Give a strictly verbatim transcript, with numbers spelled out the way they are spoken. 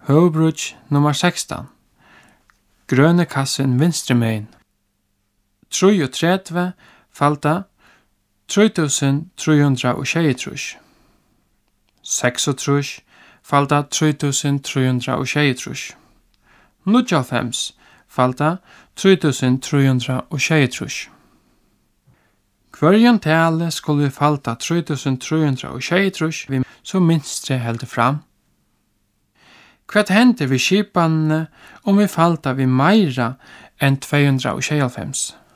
Høvbruch nummer sekstan. Grøne kassen vinstre megin. trýogtretivu falda trý túsund trý hundrað og sjeyogtrýss. seksogtrýss falda trý túsund trý hundrað og sjeyogtrýss. níggjuoghálvfems falda trý túsund trý hundrað og sjeyogtrýss. Hvørjan tale skulle vi falda trý túsund trý hundrað og sjeyogtrýss vi så minstre heldur fram. Hvat hender vi skipanene om vi falda vi meira enn tvey hundrað og sjeyoghálvfems?